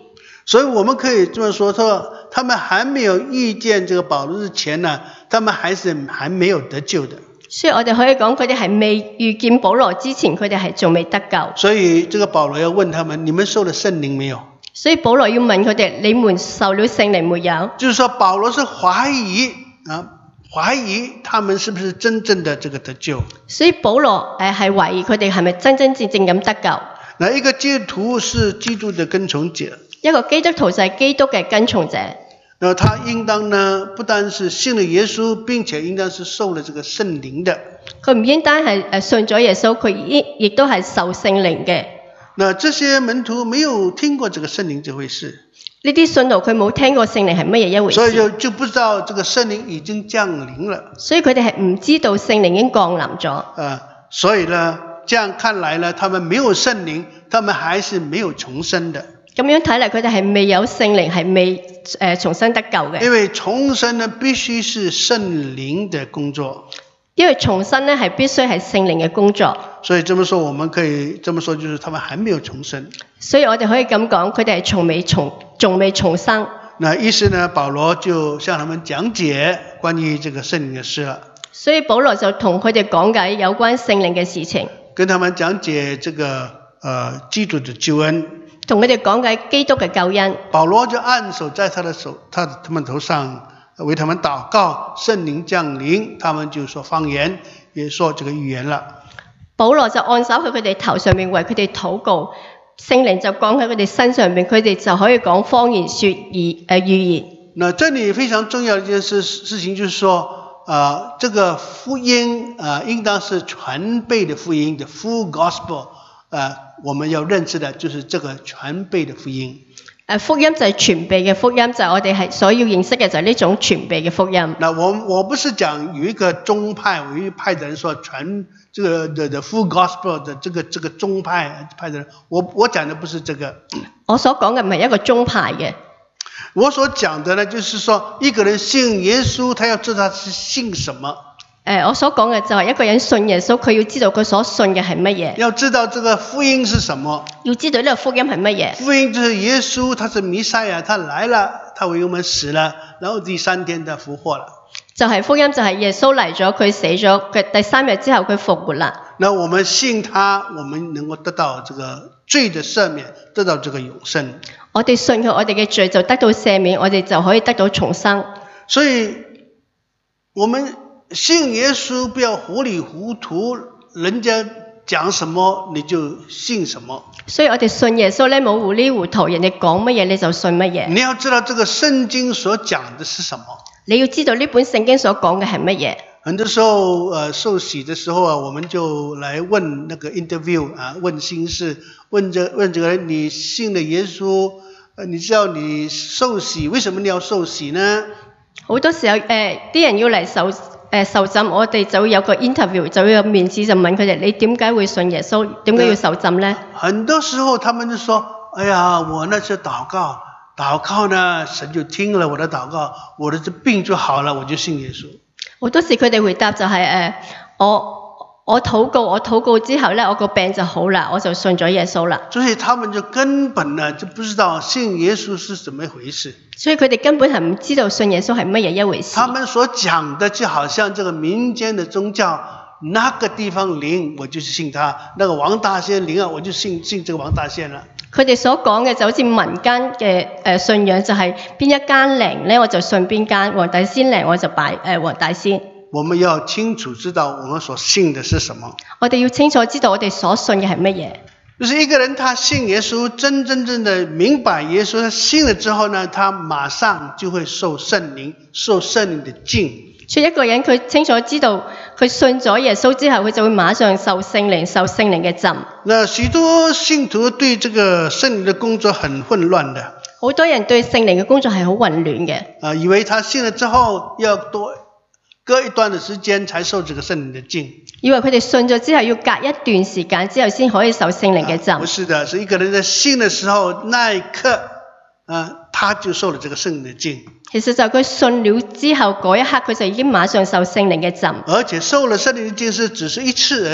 所以我们可以这麼說，他們還沒有遇見這個保羅之前呢，他們還沒有得救的。 所以我哋可以講佢哋係未遇見保羅之前，佢哋係仲未得救。 所以這個保羅要問他們：你們受了聖靈沒有？ 所以保羅要問佢哋：你們受了聖靈沒有？ 就是說保羅是懷疑他們是不是真正的這個得救。 所以保羅係懷疑佢哋係咪真真正正咁得救。 那一個基督徒是基督的跟從者。 一個基督徒就係基督嘅跟從者。 那他應當呢，不單是信了耶穌，並且應當是受了這個聖靈的。 佢唔應單係信咗耶穌，佢亦都係受聖靈嘅。 那這些門徒沒有聽過這個聖靈這回事。 呢啲信徒佢冇聽過聖靈係乜嘢一回事。 所以就不知道這個聖靈已經降臨了。 所以佢哋係唔知道聖靈已經降臨咗。 所以呢，這樣看來呢，他們沒有聖靈，他們還是沒有重生的。 咁樣睇嚟，佢哋係未有聖靈，係未重生得救嘅。 因為重生呢，必須是聖靈的工作。 因為重生呢，係必須係聖靈嘅工作。 所以這麼說，我們可以這麼說，就是他們還沒有重生。 所以我哋可以咁講，佢哋係仲未重生。 那意思呢，保羅就向他們講解關於這個聖靈的事了。 所以保羅就同佢哋講解有關聖靈嘅事情， 跟他們講解這個基督的救恩。 同佢哋講解基督嘅救恩。 保羅就按手在他們頭上，為他們禱告，聖靈降臨，他們就說方言，也說這個語言了。 保羅就按手喺佢哋頭上面，為佢哋禱告，聖靈就降喺佢哋身上面，佢哋就可以講方言說語言。 那這裡非常重要的一件事情就是說，這個福音應當是全備的福音的 full gospel。我們要認識的就是這個全備的福音。 福音就係全備嘅福音，就係我哋係所要認識嘅就係呢種全備嘅福音。 那我不是講有一個宗派，有一派的人說這個的 full gospel 的這個宗派的人，我講的不是這個。我所講嘅唔係一個宗派嘅。我所講的呢，就是說一個人信耶穌，他要知道他是信什麼。 我所講嘅就係一個人信耶穌，佢要知道佢所信嘅係乜嘢。 要知道這個福音是什麼。 要知道呢個福音係乜嘢。 福音就是耶穌，他是彌賽亞，他來了，他為我們死了，然後第三天他復活了。就係福音，就係耶穌嚟咗，佢死咗，佢第3日之後佢復活啦。那我們信他，我們能夠得到這個罪的赦免，得到這個永生。我哋信佢，我哋嘅罪就得到赦免，我哋就可以得到重生。所以我們信耶穌不要糊裡糊塗，人家講什麼你就信什麼。所以我哋信耶穌呢，冇糊裡糊塗，人哋講乜嘢你就信乜嘢。你要知道這個聖經所講的是什麼。你要知道呢本聖經所講嘅係乜嘢。很多時候受洗的時候我們就來問那個 interview 問心事，問這個人，你信了耶穌，你知道你受洗，為什麼你要受洗呢？好多時候啲人要嚟受浸，我哋就會有個 interview， 就會有面試，就問佢哋，你點解會信耶穌，點解要受浸呢？很多時候他們就說，哎呀，我那次禱告呢，神就聽了我的禱告，我的病就好了，我就信耶穌。好多時佢哋回答就係我禱告之後呢，我個病就好了，我就信咗耶穌啦。所以他們就根本呢就不知道信耶穌是怎麼一回事。所以佢哋根本係唔知道信耶穌係乜嘢一回事。他們所講的就好像這個民間的宗教，那個地方靈我就是信他，那個王大仙靈我就信這個王大仙啦。佢哋所講嘅就好似民間嘅信仰，就係邊一間靈呢，我就信邊間，黃大仙靈我就拜黃大仙。我們要清楚知道我們所信的是什麼。我哋要清楚知道我哋所信嘅係乜嘢。就是一個人他信耶穌，真正的明白耶穌，他信了之後呢，他馬上就會受聖靈的浸。所以一個人佢清楚知道佢信咗耶穌之後，佢就會馬上受聖靈嘅浸。那許多信徒對這個聖靈的工作很混亂的。好多人對聖靈嘅工作係好混亂嘅。以為他信了之後要隔一段的時間才受這個聖靈的浸。以為佢哋信咗之後要隔一段時間之後先可以受聖靈嘅浸。不是的，是一個人在信的時候那一刻，他就受了這個聖靈的浸。其實就佢信了之後嗰一刻，佢就已經馬上受聖靈嘅浸。而且受了聖靈的浸是只是一次而已。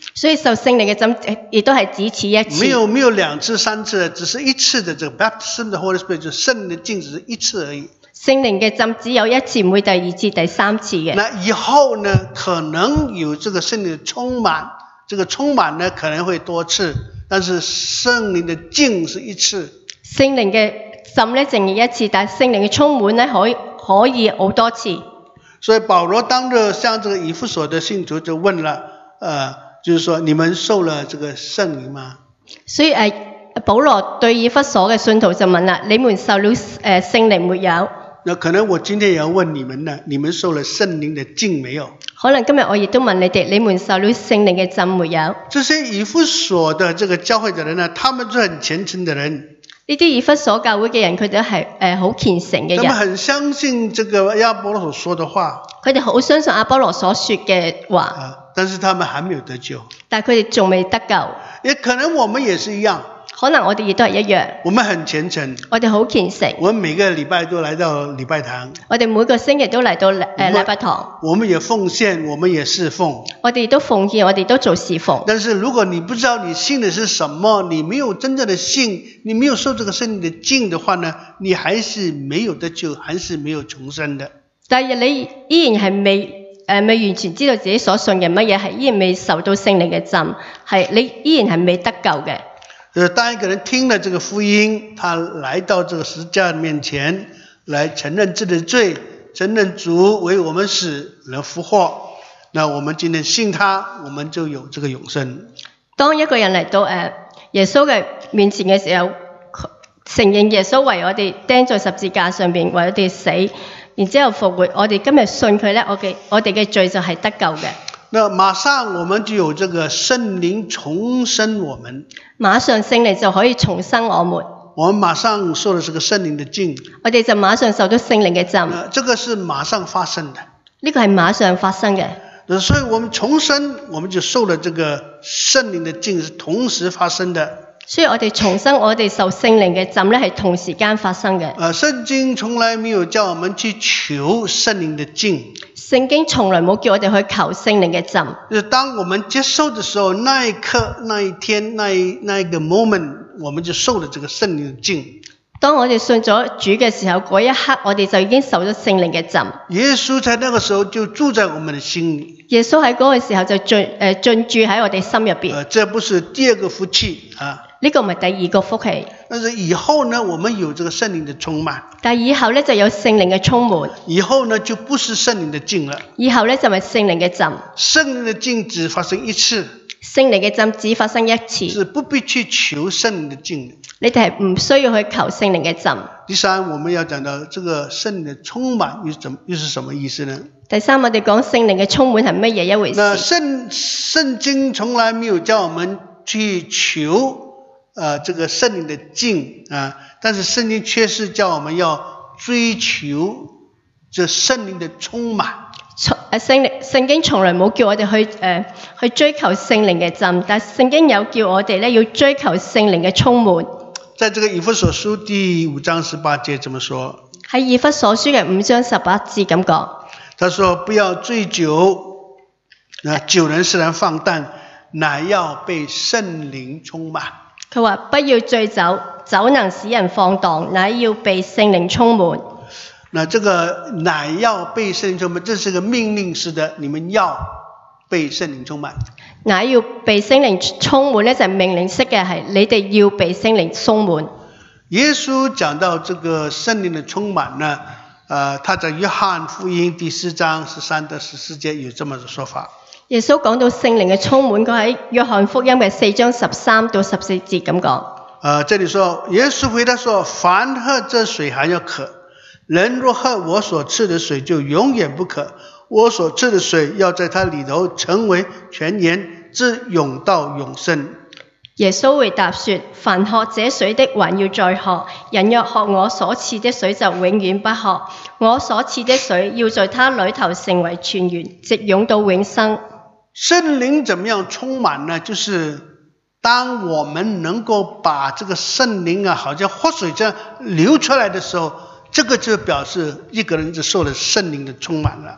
所以受聖靈嘅浸亦都係只此一次。 沒有2次3次，只是一次的這個 baptism of the Holy Spirit， 就聖靈的浸只是一次而已。 聖靈嘅浸只有一次，唔會第2次、第3次嘅。 那以後呢，可能有這個聖靈的充滿，這個充滿呢可能會多次，但是聖靈的浸是一次。 聖靈嘅浸呢淨係一次，但係聖靈嘅充滿呢可以好多次。 所以保羅當日向這個以弗所的信徒就問了，就是說你們受了這個聖靈嗎？ 所以保羅對以弗所嘅信徒就問啦：你們受了聖靈沒有？ 那可能我今天也要問你們呢，你們受了聖靈的浸沒有？ 可能今日我亦都問你哋：你們受了聖靈嘅浸沒有？ 這些以弗所的這個教會的人呢，他們是很虔誠的人。 呢啲以弗所教會嘅人，佢哋係好虔誠嘅人。 他們很相信這個亞波羅所說的話。 佢哋好相信亞波羅所說嘅話。 但是他們還沒有得救。 但係佢哋仲未得救。 也可能我們也是一樣。 可能我哋亦都係一樣。 我們很虔誠。 我哋好虔誠。 我們每個禮拜都來到禮拜堂。 我哋每個星期都嚟到禮拜堂。 我們也奉獻，我們也侍奉。 我哋都奉獻，我哋都做侍奉。 但是如果你不知道你信的是什麼，你沒有真正的信，你沒有受這個聖靈的浸的話呢，你還是沒有得救，還是沒有重生的。 但係你依然係未完全知道自己所信嘅乜嘢，係依然未受到聖靈嘅浸，係你依然係未得救嘅。 當一個人聽了這個福音，他來到這個十字架面前，來承認自己的罪，承認主為我們死人復活，那我們今天信他，我們就有這個永生。當一個人嚟到耶穌嘅面前嘅時候，承認耶穌為我哋釘在十字架上邊，為我哋死，然之後復活，我哋今日信佢咧，我哋嘅罪就係得救嘅。 那馬上我們就有這個聖靈重生我們。 馬上聖靈就可以重生我們。 我們馬上受了這個聖靈的浸。 我哋就馬上受到聖靈嘅浸。 這個是馬上發生的。 呢個係馬上發生嘅。 所以我們重生，我們就受了這個聖靈的浸，是同時發生的。 所以我哋重生，我哋受聖靈嘅浸咧，係同時間發生嘅。 聖經從來沒有叫我們去求聖靈的浸。 聖經從來冇叫我哋去求聖靈嘅浸。 就是當我們接受的時候，那一刻、那一天、那一個 moment， 我們就受了這個聖靈的浸。 當我哋信咗主嘅時候，嗰一刻我哋就已經受咗聖靈嘅浸。 耶穌在那個時候就住在我們的心裏。 耶穌喺嗰個時候就進駐喺我哋心入邊。 這不是第二個福氣啊。 呢個唔係第二個福氣。 但是以後呢，我們有這個聖靈的充滿。 但係以後呢，就有聖靈嘅充滿。 以後呢，就不是聖靈的浸了。 以後呢，就係聖靈嘅浸。 聖靈的浸只發生一次。 聖靈嘅浸只發生一次。 是不必去求聖靈的浸。 你哋係唔需要去求聖靈嘅浸。 第三，我們要講到這個聖靈的充滿又是什麼意思呢？ 第三，我哋講聖靈嘅充滿係乜嘢一回事？ 那聖經從來沒有叫我們去求這個聖靈的浸啊，但是聖經確實叫我們要追求這聖靈的充滿。 聖經從來冇叫我哋去追求聖靈嘅浸，但聖經有叫我哋咧要追求聖靈嘅充滿。 在這個以弗所書第5章18節這麼說。 喺以弗所書嘅5章18節咁講。他說：不要醉酒，酒能使人放蕩，乃要被聖靈充滿。 佢話不要醉酒，酒能使人放蕩，乃要被聖靈充滿。 那這個乃要被聖靈充滿，這是個命令式的，你們要被聖靈充滿。 乃要被聖靈充滿呢，就係命令式嘅，係你哋要被聖靈充滿。 耶穌講到這個聖靈的充滿呢，他在約翰福音第4章13到14節有這麼個說法。 耶穌講到聖靈嘅充滿，佢喺約翰福音嘅4章13到14節咁講。 這裡說，耶穌回答說：凡喝這水還要渴，人若喝我所賜的水，就永遠不渴。我所賜的水要在他裡頭成為泉源，直湧到永生。 耶穌回答說：凡喝這水的還要再喝，人若喝我所賜的水，就永遠不渴。我所賜的水要在他裡頭成為泉源，直湧到永生。 聖靈怎麼樣充滿呢？就是當我們能夠把這個聖靈啊，好像活水這樣流出來的時候，這個就表示一個人就受了聖靈的充滿了。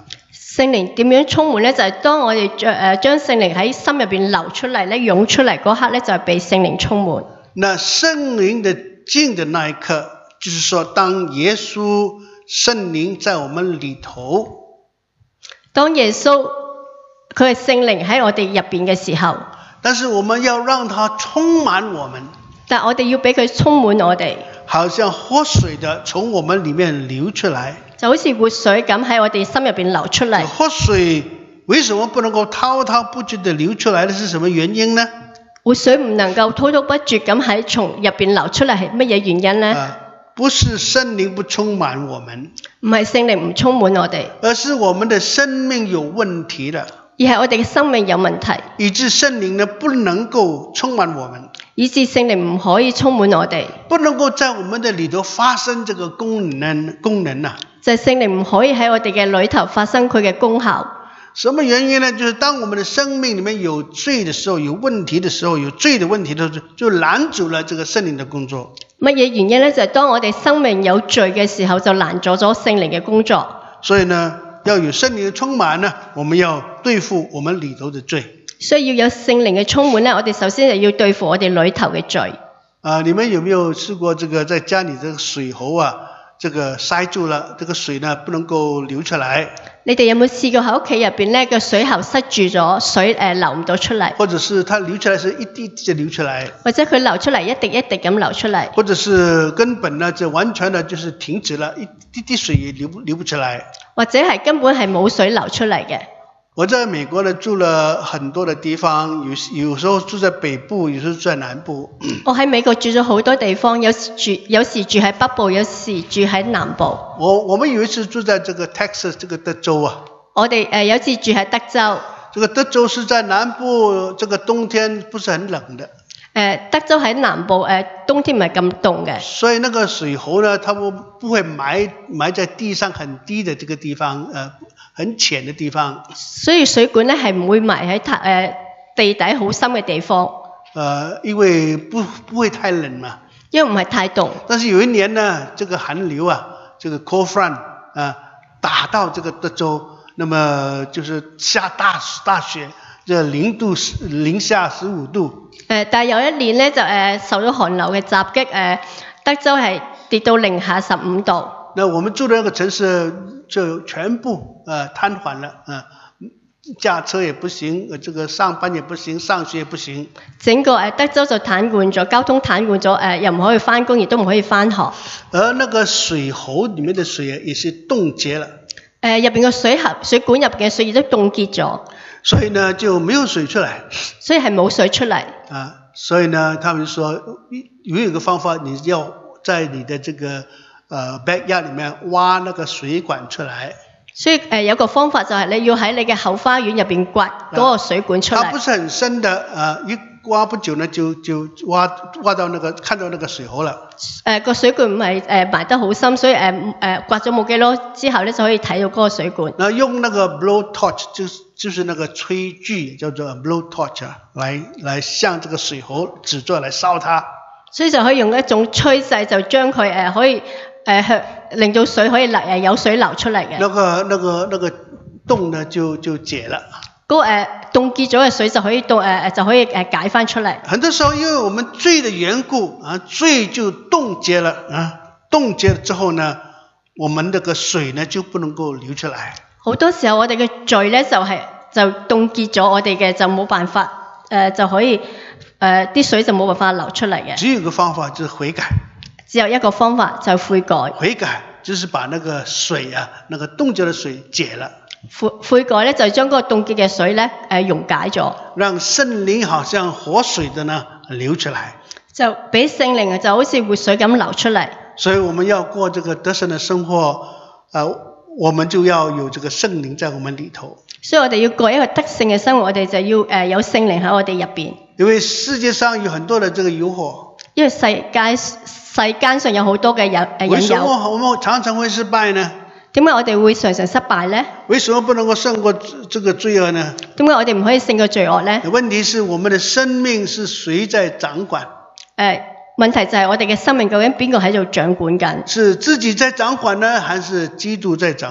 聖靈點樣充滿呢？就係當我哋將聖靈喺心入邊流出嚟咧，湧出嚟嗰刻咧，就係被聖靈充滿。 那聖靈的進的那一刻，就是說當耶穌聖靈在我們裏頭， 當耶穌佢係聖靈喺我哋入邊嘅時候， 但是我們要讓它充滿我們， 但我哋要俾佢充滿我哋， 好像活水的從我們裏面流出來， 就好似活水咁喺我哋心入邊流出嚟。 活水為什麼不能夠滔滔不絕地流出來呢？是什麼原因呢？ 活水唔能夠滔滔不絕咁喺從入邊流出嚟，係乜嘢原因呢？ 不是聖靈不充滿我們， 唔係聖靈唔充滿我哋， 而是我們的生命有問題了， 而係我哋嘅生命有問題， 以致聖靈呢不能夠充滿我們， 以致聖靈唔可以充滿我哋， 不能夠在我們的裏頭發生這個功能啊。 就係聖靈唔可以喺我哋嘅裏頭發生佢嘅功效。 什麼原因呢？就是當我們的生命裏面有罪的時候，有問題的時候，有罪的問題的時候，就攔阻了這個聖靈的工作。 乜嘢原因呢？就係當我哋生命有罪嘅時候，就攔阻咗聖靈嘅工作。 所以呢，要有聖靈的充滿呢，我們要對付我們裏頭的罪。 所以要有聖靈嘅充滿呢，我哋首先就要對付我哋裏頭嘅罪。 你們有沒有試過這個在家裏這個水喉啊，這個塞住了，這個水呢不能夠流出來？ 你哋有冇試過喺屋企入邊呢個水喉塞住咗，水流唔到出嚟？ 或者是它流出來是一滴滴的流出來？ 或者佢流出嚟一滴一滴咁流出嚟？ 或者是根本呢就完全的就是停止了，一滴滴水也流不出來？ 或者係根本係冇水流出嚟嘅？ 我在美國呢住了很多的地方，有時候住在北部，有時候住在南部。 我喺美國住咗好多地方，有時住喺北部，有時住喺南部。 我們有一次住在這個 Texas 這個德州啊。 我哋有一次住喺德州。 這個德州是在南部，這個冬天不是很冷的。 德州喺南部，冬天唔係咁凍嘅。所以那個水喉呢，它不會埋在地上很低的這個地方，很淺的地方。 所以水管呢係唔會埋喺地底好深嘅地方。 因為不會太冷嘛。 因為唔係太凍。但是有一年呢，這個寒流啊，這個 cold front 打到這個德州，那麼就是下大雪，這零下15度。 但係有一年呢，就受咗寒流嘅襲擊，德州係跌到零下15度。 那我們住的那個城市就全部癱瘓了，駕車也不行，這個上班也不行，上學也不行。 整個德州就癱瘓咗，交通癱瘓咗，又唔可以返工，亦都唔可以返學。 而那個水喉裡面的水也是凍結了。 入邊個水管入邊嘅水亦都凍結咗。 所以呢就沒有水出來。 所以係冇水出嚟。 所以呢他們說有一個方法，你要在你的這個backyard 裡面挖那個水管出來。 所以有個方法就係你要喺你嘅後花園入邊掘嗰個水管出嚟。 它不是很深的，一挖不久呢就挖到那個看到那個水喉了。 個水管唔係埋得好深，所以掘咗冇幾多之後呢，就可以睇到嗰個水管。 那用那個 blow torch 就是那個炊具，叫做 blow torch 來向這個水喉指着來燒它。 所以就可以用一種趨勢，就將佢可以令到水可以有水流出嚟嘅。那個洞呢就解了。 嗰個凍結咗嘅水就可以解翻出嚟。 很多時候因為我們罪的緣故罪就凍結了凍結了之後呢，我們這個水呢就不能夠流出來。 好多時候我哋嘅罪呢就凍結咗，我哋嘅就冇辦法就可以啲水就冇辦法流出嚟嘅。 只有一個方法就是悔改。 只有一個方法就悔改。 悔改就是把那個水那個凍結的水解了。 悔改呢就將嗰個凍結嘅水呢溶解咗。 讓聖靈好像活水的呢流出來。 就俾聖靈就好似活水咁流出嚟。 所以我們要過這個得勝的生活，我們就要有這個聖靈在我們裏頭。 所以我哋要過一個得勝嘅生活，我哋就要有聖靈喺我哋入邊。 因為世界上有很多的這個誘惑。因為世間上有好多嘅引誘。 為什麼我們常常會失敗呢？ 點解我哋會常常失敗呢？ 為什麼不能夠勝過這個罪惡呢？ 點解我哋唔可以勝過罪惡呢？ 問題是我們的生命是誰在掌管？ 問題就係我哋嘅生命究竟邊個喺度掌管緊？ 是自己在掌管呢，還是基督在掌管？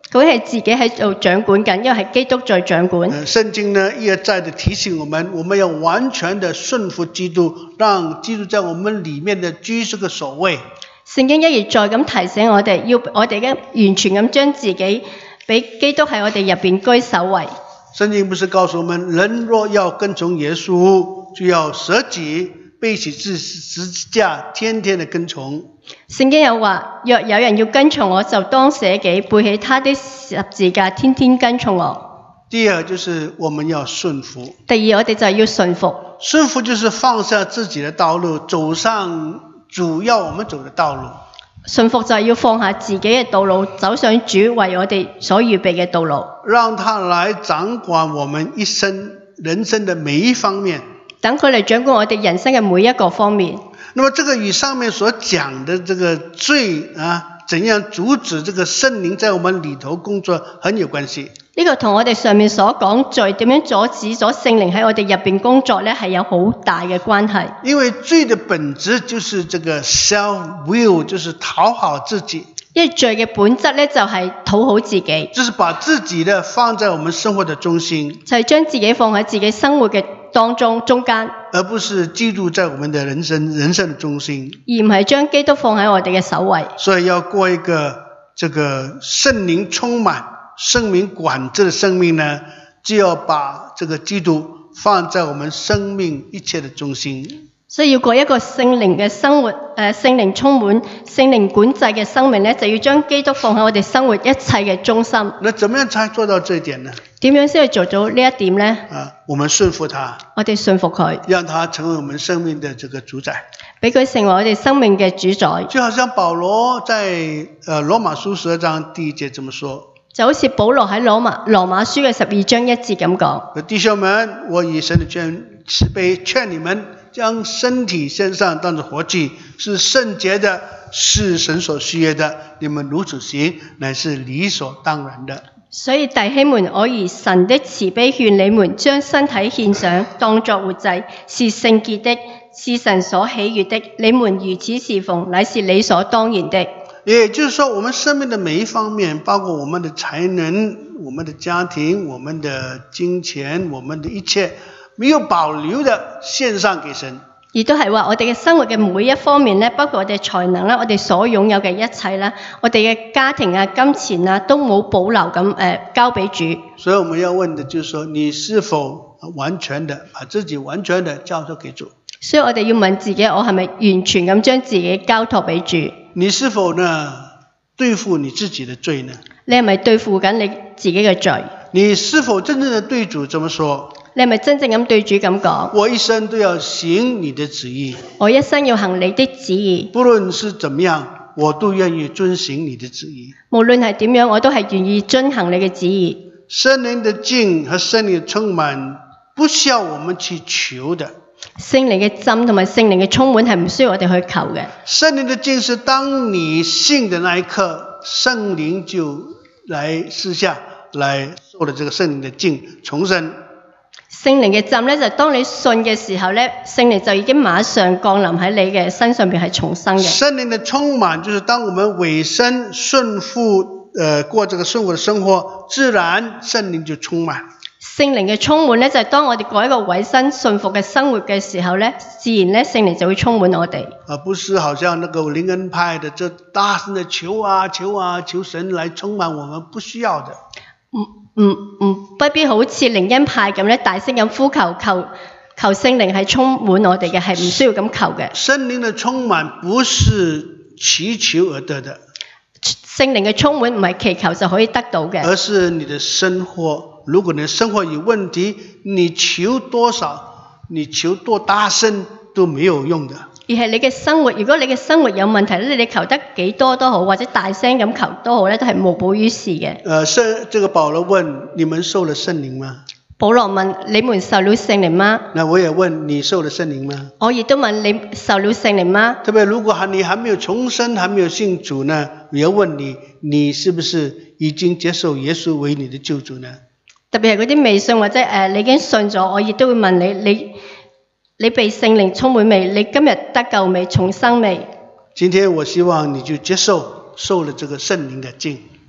究竟係自己喺度掌管緊，因為係基督在掌管。 聖經呢一而再的提醒我們要完全的順服基督，讓基督在我們裡面的居這個首位。 聖經一而再咁提醒我哋，要我哋完全咁將自己俾基督喺我哋入邊居首位。 聖經不是告訴我們，人若要跟從耶穌，就要捨己，背起十字架，天天的跟從。 聖經有話，若有人要跟從我，就當捨己，背起他的十字架，天天跟從我。 第二就是我們要順服。 第二，我哋就要順服。 順服就是放下自己的道路，走上主要我們走的道路。 順服就係要放下自己嘅道路，走上主為我哋所預備嘅道路。 讓他來掌管我們一生人生的每一方面。 等佢嚟掌管我哋人生嘅每一個方面。 那麼這個與上面所講的這個罪怎樣阻止這個聖靈在我們裡頭工作很有關係。 呢個同我哋上面所講罪點樣阻止咗聖靈喺我哋入邊工作呢，係有好大嘅關係。 因為罪的本質就是這個 self will， 就是討好自己。 因為罪嘅本質呢，就係討好自己， 就是把自己的放在我們生活的中心， 就係將自己放喺自己生活嘅中間， 而不是基督在我們的人生的中心， 而唔係將基督放喺我哋嘅首位。 所以要過一個這個聖靈充滿、聖靈管制的生命呢，就要把這個基督放在我們生命一切的中心。 所以要過一個聖靈嘅生活，聖靈充滿、聖靈管制嘅生命呢，就要將基督放喺我哋生活一切嘅中心。 那怎麼樣才做到這一點呢？ 點樣先去做到呢一點呢？ 我們順服他， 我哋順服佢， 讓他成為我們生命的這個主宰， 俾佢成為我哋生命嘅主宰。 就好像保羅在羅馬書12章第1節這麼說， 就好似保羅喺羅馬書嘅12章1節咁講。 弟兄們，我以神的慈悲勸你們，將身體獻上當作活祭，是聖潔的，是神所喜悅的。你們如此行，乃是理所當然的。 所以弟兄們，我以神的慈悲勸你們，將身體獻上當作活祭，是聖潔的，是神所喜悅的。你們如此侍奉，乃是理所當然的。 也就是說，我們生命的每一方面，包括我們的才能、我們的家庭、我們的金錢、我們的一切，沒有保留的獻上給神。 亦都係話我哋嘅生活嘅每一方面咧，包括我哋才能啦，我哋所擁有嘅一切啦，我哋嘅家庭啊、金錢啊，都冇保留咁交俾主。 所以我們要問的就是說，你是否完全的把自己完全的交託給主？ 所以我哋要問自己，我係咪完全咁將自己交託俾主？ 你是否呢對付你自己的罪呢？ 你係咪對付緊你自己嘅罪？ 你是否真正的對主這麼說？ 你係咪真正咁對主咁講？ 我一生都要行你的旨意。 我一生要行你的旨意。 不論是怎麼樣，我都願意遵行你的旨意。 無論係點樣，我都係願意遵行你嘅旨意。 聖靈的浸和聖靈的充滿，不需要我們去求的。 聖靈嘅浸同埋聖靈嘅充滿係唔需要我哋去求嘅。 聖靈的浸是當你信的那一刻，聖靈就來私下來受了這個聖靈的浸重生。 聖靈嘅浸呢，就係當你信嘅時候呢，聖靈就已經馬上降臨喺你嘅身上邊，係重生嘅。 聖靈的充滿就是當我們委身順服過這個順服的生活，自然聖靈就充滿。 聖靈嘅充滿呢，就係當我哋過一個委身順服嘅生活嘅時候呢，自然呢，聖靈就會充滿我哋。而不是好像那個靈恩派的，這大聲的求啊求啊求神來充滿我們，不需要的。 不必好似靈恩派咁咧，大聲咁呼求求聖靈係充滿我哋嘅，係唔需要咁求嘅。 聖靈的充滿不是祈求而得的。 聖靈嘅充滿唔係祈求就可以得到嘅， 而是你的生活。如果你的生活有問題，你求多少，你求多大聲都沒有用的。 而係你嘅生活，如果你嘅生活有問題咧，你求得幾多都好，或者大聲咁求都好咧，都係無補於事嘅。 這個保羅問：你們受了聖靈嗎？ 保羅問：你們受了聖靈嗎？ 那我也問：你受了聖靈嗎？ 我亦都問你受了聖靈嗎？特別如果你還沒有重生，還沒有信主呢，我要問你：你是不是已經接受耶穌為你的救主呢？ 特別係嗰啲未信或者你已經信咗，我亦都會問你被聖靈充滿未？你今日得救未？重生未？ 今天我希望你就受了這個聖靈的浸。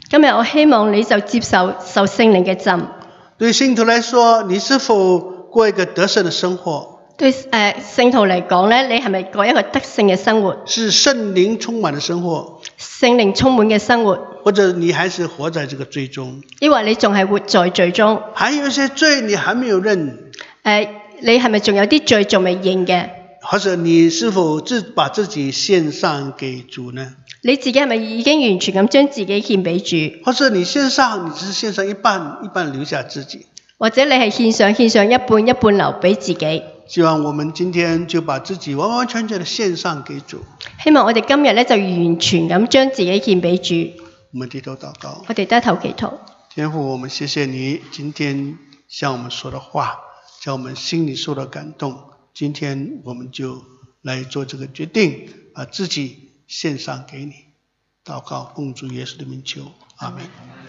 今日我希望你就接受聖靈嘅浸。 對信徒來說，你是否過一個得勝的生活？ 對聖徒嚟講咧，你係咪過一個得勝嘅生活？ 是聖靈充滿的生活， 聖靈充滿嘅生活， 或者你還是活在這個罪中？ 抑或你仲係活在罪中？ 還有一些罪你還沒有認？ 你係咪仲有啲罪仲未認嘅？ 或者你是否把自己獻上給主呢？ 你自己係咪已經完全咁將自己獻俾主？ 或者你獻上，你只是獻上一半，一半留下自己？或者你係獻上一半，一半留俾自己？ 希望我們今天就把自己完完全全的獻上給主。 希望我哋今日咧就完全咁將自己獻俾主。 我們低頭禱告。 我哋低頭祈禱。 天父，我們謝謝你今天向我們說的話，在我們心裡受到感動。今天我們就來做這個決定，把自己獻上給你。禱告奉主耶穌的名求，阿們。